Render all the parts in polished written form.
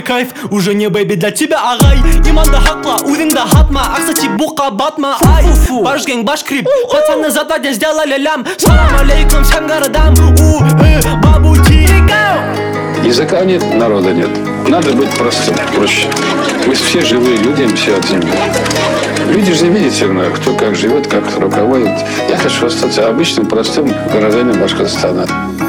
кайф, уже не бэйби для тебя, агай. Иманды хакла, өзіңді хатма, ақсати буқа батма, ай. Баш гэнг, баш крип, пацаны за 2 дня сделали лям. Салам алейкум, сянгарадам, бабу тигау. Языка нет, народа нет. Надо быть простым, проще. Мы все живые люди, все от земли. Люди же видите, кто как живет, как руководит. Я хочу остаться обычным, простым гражданином Башкортостана.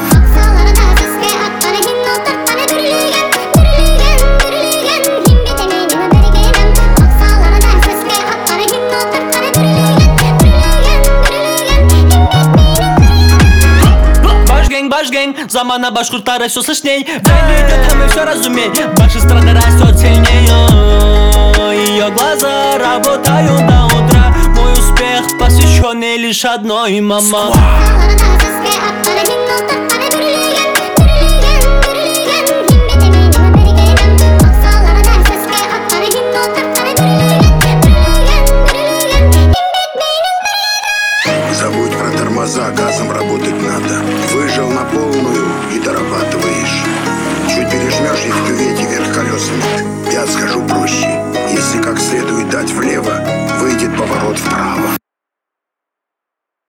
Баш гэнг, замана башкуртара все слышней. Время идет, а мы все разумеем. Ваша страна растет сильнее. Ее глаза работают до утра. Мой успех посвященный лишь одной, мама.